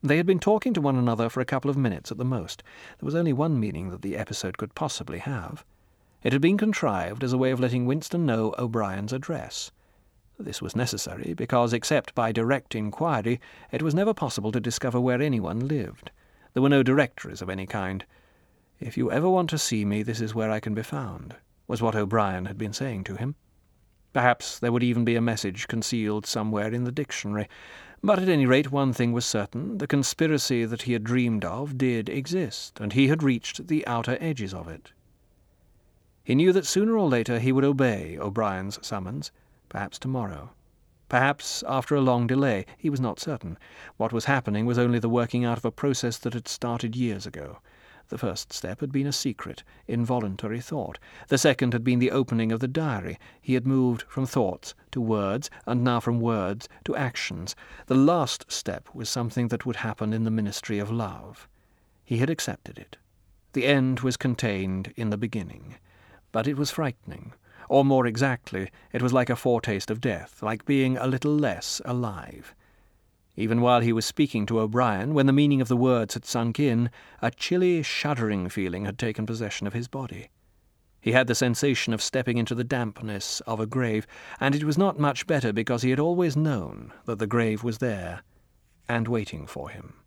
They had been talking to one another for a couple of minutes at the most. There was only one meaning that the episode could possibly have. It had been contrived as a way of letting Winston know O'Brien's address. This was necessary because, except by direct inquiry, it was never possible to discover where anyone lived. There were no directories of any kind. "If you ever want to see me, this is where I can be found," was what O'Brien had been saying to him. Perhaps there would even be a message concealed somewhere in the dictionary. But at any rate, one thing was certain: the conspiracy that he had dreamed of did exist, and he had reached the outer edges of it. He knew that sooner or later he would obey O'Brien's summons, perhaps tomorrow. Perhaps after a long delay. He was not certain. What was happening was only the working out of a process that had started years ago. The first step had been a secret, involuntary thought. The second had been the opening of the diary. He had moved from thoughts to words, and now from words to actions. The last step was something that would happen in the ministry of love. He had accepted it. The end was contained in the beginning. But it was frightening. Or more exactly, it was like a foretaste of death, like being a little less alive. Even while he was speaking to O'Brien, when the meaning of the words had sunk in, a chilly, shuddering feeling had taken possession of his body. He had the sensation of stepping into the dampness of a grave, and it was not much better because he had always known that the grave was there and waiting for him.